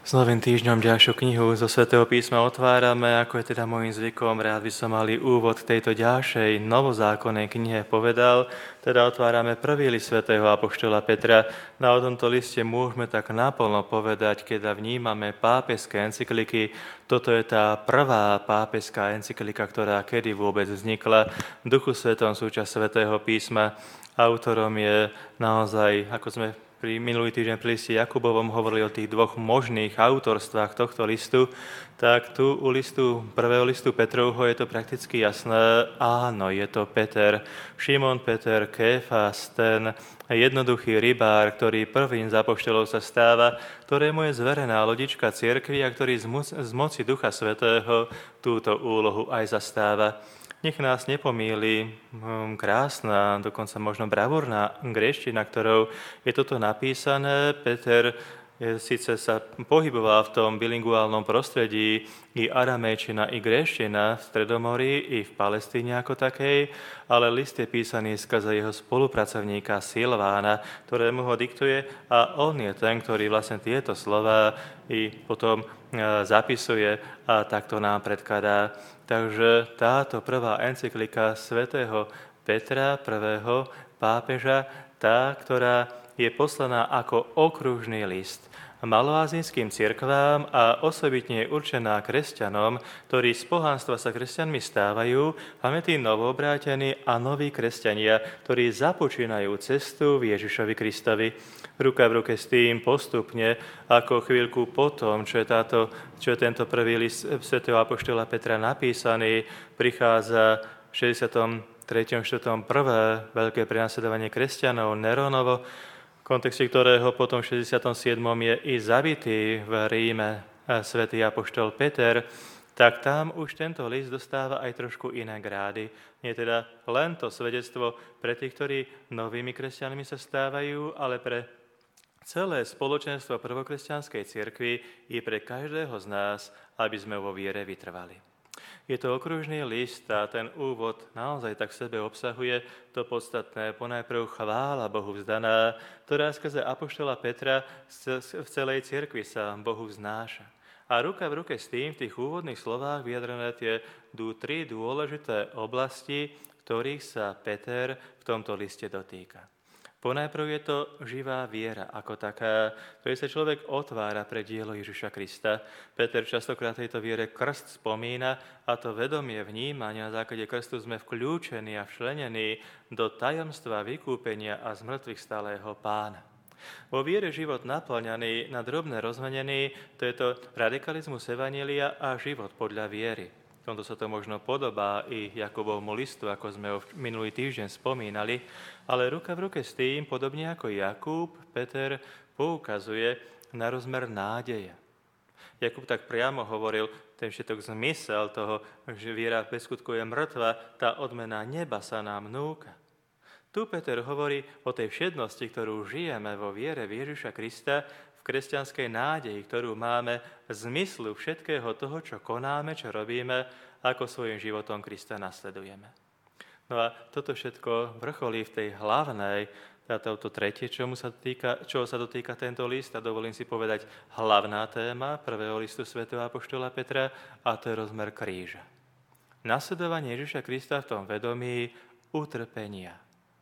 S novým týždňom ďalšiu knihu zo Svätého písma otvárame, ako je teda môjim zvykom, rád by som mali úvod k tejto ďalšej novozákonnej knihe povedal. Teda otvárame prvý list svätého apoštola Petra. Na o tomto liste môžeme tak naplno povedať, keď vnímame pápežské encykliky. Toto je tá prvá pápežská encyklika, ktorá kedy vôbec vznikla v Duchu Svetom súčasť Svätého písma. Autorom je naozaj, ako sme pri minulý týždeň pri liste Jakubovom hovorili o tých dvoch možných autorstvách tohto listu, tak tu u prvého listu Petrovho je to prakticky jasné. Áno, je to Peter, Šimon Peter, Kéfas, ten jednoduchý rybár, ktorý prvým z apoštolov sa stáva, ktorému je zverená lodička cirkvi a ktorý z moci Ducha Svätého túto úlohu aj zastáva. Nech nás nepomýli krásna, dokonca možno bravúrna gréština, ktorou je toto napísané. Peter síce sa pohyboval v tom bilinguálnom prostredí, i aramejčina, i gréština v Stredomorí, i v Palestíne ako takej, ale list je písaný skrze jeho spolupracovníka Silvána, ktorému ho diktuje, a on je ten, ktorý vlastne tieto slová i potom zapisuje a takto nám predkladá. Takže táto prvá encyklika svätého Petra, prvého pápeža, tá, ktorá je poslaná ako okružný list maloázijským cirkvám a osobitne je určená kresťanom, ktorí z pohanstva sa kresťanmi stávajú, hlavne tí novobrátení a noví kresťania, ktorí započínajú cestu v Ježišovi Kristovi. Ruka v ruke s tým postupne, ako chvíľku potom, čo je tento prvý list svätého apoštola Petra napísaný, prichádza v 63. 4. prvé veľké prenasledovanie kresťanov, Neronovo, v kontexte ktorého potom v 67. je i zabitý v Ríme svätý apoštol Peter, tak tam už tento list dostáva aj trošku iné grády. Nie teda len to svedectvo pre tých, ktorí novými kresťanmi sa stávajú, ale pre celé spoločenstvo prvokresťanskej cirkvi i pre každého z nás, aby sme vo viere vytrvali. Je to okružný list a ten úvod naozaj tak v sebe obsahuje to podstatné. Ponajprv chvála Bohu vzdaná, ktorá skrze apoštola Petra v celej cirkvi sa Bohu vznáša. A ruka v ruke s tým v tých úvodných slovách vyjadrené tie tri dôležité oblasti, ktorých sa Peter v tomto liste dotýka. Ponajprv je to živá viera ako taká, ktorej sa človek otvára pre dielo Ježiša Krista. Peter častokrát tejto viere krst spomína a to vedomie vnímania, na základe krstu sme vkľúčení a včlenení do tajomstva vykúpenia a zmrtvých stálého Pána. Vo viere život naplňaný na drobné rozmenený, to je to radikalizmus evanjelia a život podľa viery. V tomto sa to možno podobá i Jakubovmu listu, ako sme ho minulý týždeň spomínali, ale ruka v ruke s tým, podobne ako Jakub, Peter poukazuje na rozmer nádeje. Jakub tak priamo hovoril, ten všetok zmysel toho, že viera bez skutku je mŕtva, tá odmena neba sa nám núka. Tu Peter hovorí o tej všednosti, ktorú žijeme vo viere v Ježiša Krista, v kresťanskej nádeji, ktorú máme v zmyslu všetkého toho, čo konáme, čo robíme, ako svojim životom Krista nasledujeme. No a toto všetko vrcholí v tej hlavnej, toto tretie, čoho sa dotýka tento list, a dovolím si povedať hlavná téma prvého listu svätého apoštola Petra, a to je rozmer kríža. Nasledovanie Ježiša Krista v tom vedomí utrpenia,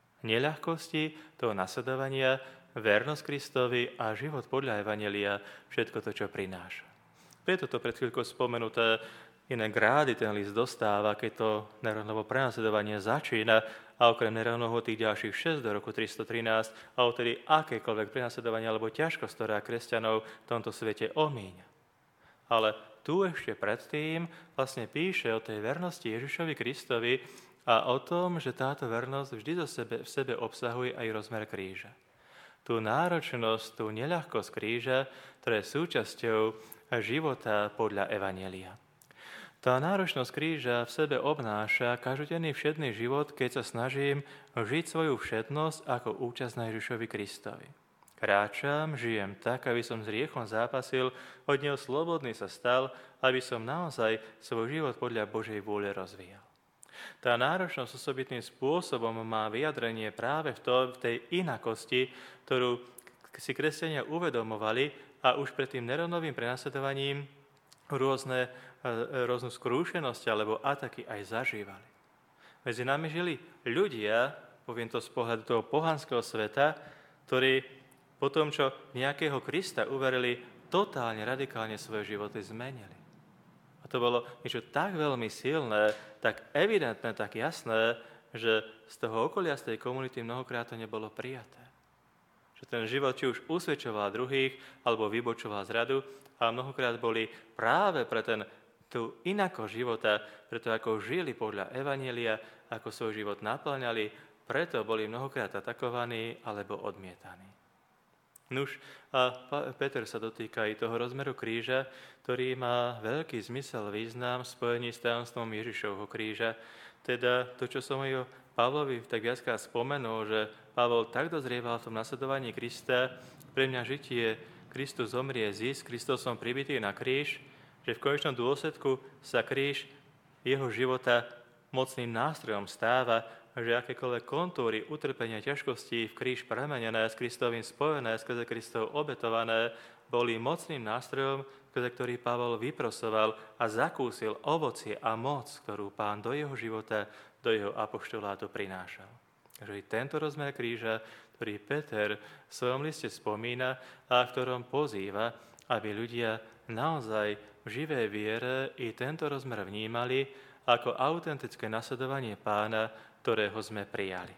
neľahkosti toho nasledovania, vernosť Kristovi a život podľa evanjelia, všetko to, čo prináša. Preto to pred chvíľkou spomenuté iné grády ten list dostáva, keď to Neronovo prenasledovanie začína, a okrem Neronovho tých ďalších 6 do roku 313 a odtedy akékoľvek prenasledovanie alebo ťažkosť, ktorá kresťanov v tomto svete omíňa. Ale tu ešte predtým vlastne píše o tej vernosti Ježišovi Kristovi a o tom, že táto vernosť vždy v sebe obsahuje aj rozmer kríža. Tú náročnosť, tú neľahkosť kríža, ktorá je súčasťou života podľa evanjelia. Tá náročnosť kríža v sebe obnáša každodenný všedný život, keď sa snažím žiť svoju všednosť ako účasť na Ježišovi Kristovi. Kráčam, žijem tak, aby som s hriechom zápasil, od neho slobodný sa stal, aby som naozaj svoj život podľa Božej vôle rozvíjal. Tá náročnosť osobitným spôsobom má vyjadrenie práve v tej inakosti, ktorú si kresťania uvedomovali a už pred tým Neronovým prenasledovaním rôznu skrúšenosť alebo ataky aj zažívali. Medzi nami žili ľudia, poviem to z pohľadu toho pohanského sveta, ktorí po tom, čo nejakého Krista uverili, totálne, radikálne svoje životy zmenili. A to bolo niečo tak veľmi silné, tak evidentné, tak jasné, že z toho okolia, z tej komunity mnohokrát to nebolo prijaté. Že ten život či už usvedčoval druhých, alebo vybočoval zradu, a mnohokrát boli práve pre tú inakosť života, preto ako žili podľa Evanjelia, ako svoj život naplňali, preto boli mnohokrát atakovaní alebo odmietaní. Nuž, a Peter sa dotýka aj toho rozmeru kríža, ktorý má veľký zmysel, význam v spojení s tajomstvom Ježišovho kríža. Teda to, čo som aj Pavlovi tak viackrát spomenul, že Pavol tak dozrieval v tom nasledovaní Krista, pre mňa žitie Kristus zomrie zisk, Kristus som pribitý na kríž, že v konečnom dôsledku sa kríž jeho života mocným nástrojom stáva, že akékoľvek kontúry, utrpenia, ťažkosti v kríž premenené, s Kristovým spojené, skrze Kristov obetované, boli mocným nástrojom, skrze ktorý Pavol vyprosoval a zakúsil ovocie a moc, ktorú Pán do jeho života, do jeho apoštolátu prinášal. Takže i tento rozmer kríža, ktorý Peter v svojom liste spomína a v ktorom pozýva, aby ľudia naozaj v živej viere i tento rozmer vnímali ako autentické nasledovanie Pána, ktorého sme prijali.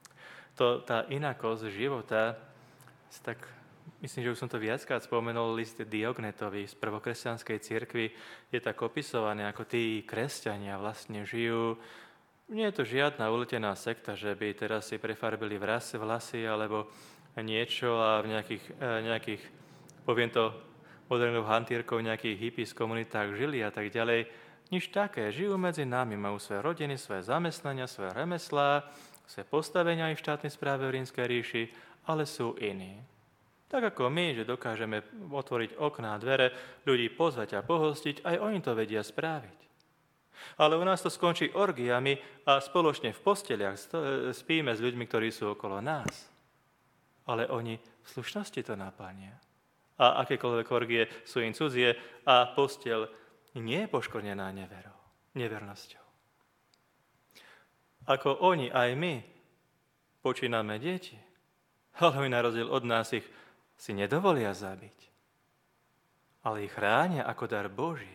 Tá inakosť života, tak myslím, že už som to viackrát spomenul, list Diognetovi z prvokresťanskej cirkvi je tak opisované, ako tí kresťania vlastne žijú. Nie je to žiadna uletená sekta, že by teraz si prefarbili vlasy alebo niečo a v nejakých poviem to modernou hantírkou, nejakých hippies komunitách žili a tak ďalej. Nič také. Žijú medzi nami, majú svoje rodiny, svoje zamestnania, svoje remeslá, svoje postavenia aj v štátnej správe v Rímskej ríši, ale sú iní. Tak ako my, že dokážeme otvoriť okná a dvere, ľudí pozvať a pohostiť, aj oni to vedia spraviť. Ale u nás to skončí orgiami a spoločne v posteliach spíme s ľuďmi, ktorí sú okolo nás. Ale oni v slušnosti to naplnia. A akékoľvek orgie sú im cudzie a posteľ nie je poškodená nevernosťou. Ako oni, aj my, počíname deti, ale oni na rozdiel od nás ich si nedovolia zabiť, ale ich chránia ako dar Boží.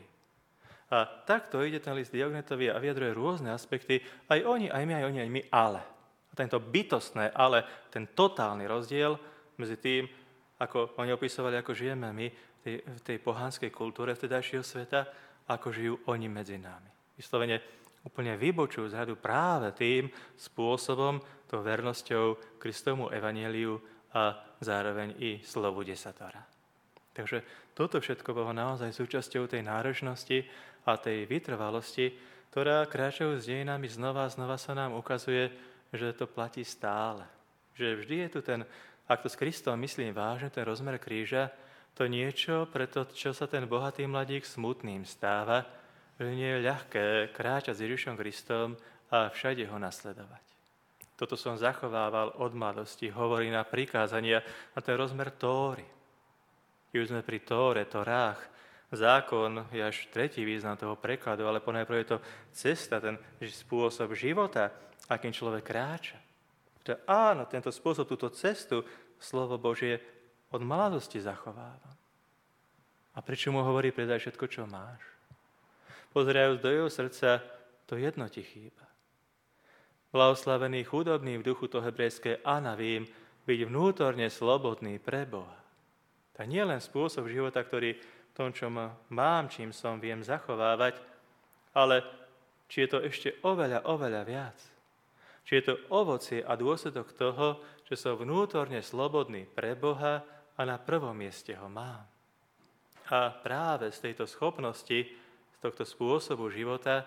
A takto ide ten list Diognetovi a vyjadruje rôzne aspekty, aj oni, aj my, aj oni, aj my, ale. A tento bytostné ale, ten totálny rozdiel medzi tým, ako oni opisovali, ako žijeme my v tej pohanskej kultúre vtedajšieho sveta, ako žijú oni medzi nami. Vyslovene úplne vybočujú z hľadu práve tým spôsobom, tou vernosťou Kristovmu evanjeliu a zároveň i slovu desatora. Takže toto všetko bolo naozaj súčasťou tej náročnosti a tej vytrvalosti, ktorá kráčajú s dejinami znova a znova sa nám ukazuje, že to platí stále. Že vždy je tu ten, ak to s Kristom myslím vážne, ten rozmer kríža, to niečo, preto čo sa ten bohatý mladík smutným stáva, že nie je ľahké kráčať s Ježišom Kristom a všade ho nasledovať. Toto som zachovával od mladosti, hovorí na prikázania, na ten rozmer Tóry. Už sme pri Tóre, Torách. Zákon je až tretí význam toho prekladu, ale ponajprv je to cesta, ten spôsob života, akým človek kráča. Áno, tento spôsob, túto cestu, slovo Božie od mladosti zachovávam. A prečo mu hovorí, predaj všetko, čo máš? Pozerajúc do jeho srdca, to jedno ti chýba. Blahoslavený chudobný v duchu, to hebrejské anavím, byť vnútorne slobodný pre Boha. To nie len spôsob života, ktorý v tom, čo mám, čím som, viem zachovávať, ale či je to ešte oveľa, oveľa viac. Či je to ovocie a dôsledok toho, že som vnútorne slobodný pre Boha a na prvom mieste ho mám. A práve z tejto schopnosti, z tohto spôsobu života,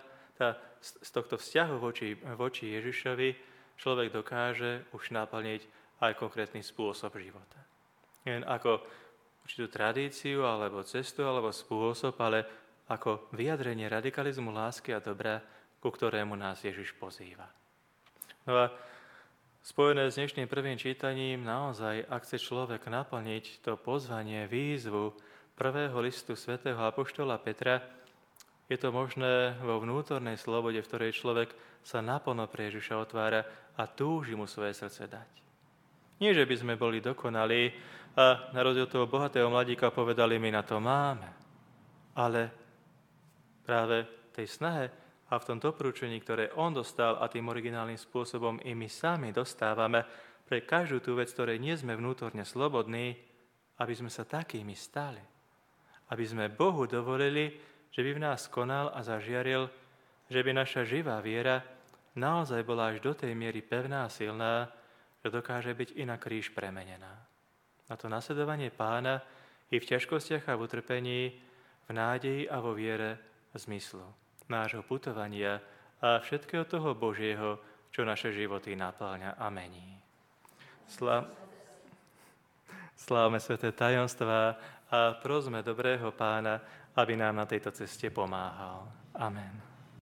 z tohto vzťahu voči Ježišovi, človek dokáže už naplniť aj konkrétny spôsob života. Nie ako určitú tradíciu, alebo cestu, alebo spôsob, ale ako vyjadrenie radikalizmu lásky a dobra, ku ktorému nás Ježiš pozýva. No a Spojené s dnešným prvým čítaním, naozaj, ak chce človek naplniť to pozvanie, výzvu prvého listu svätého apoštola Petra, je to možné vo vnútornej slobode, v ktorej človek sa naplno pre Ježiša otvára a túži mu svoje srdce dať. Nie, že by sme boli dokonali a na rozdiel toho bohatého mladíka povedali, my na to máme, ale práve v tej snahe a v tom doporučení, ktoré on dostal a tým originálnym spôsobom i my sami dostávame pre každú tú vec, ktorej nie sme vnútorne slobodní, aby sme sa takými stali. Aby sme Bohu dovolili, že by v nás konal a zažiaril, že by naša živá viera naozaj bola až do tej miery pevná a silná, že dokáže byť i na kríž premenená. Na to nasledovanie Pána i v ťažkostiach a v utrpení, v nádeji a vo viere zmyslu nášho putovania a všetkého toho Božieho, čo naše životy napĺňa a mení. Slávme sväté tajomstvá a prosme dobrého Pána, aby nám na tejto ceste pomáhal. Amen.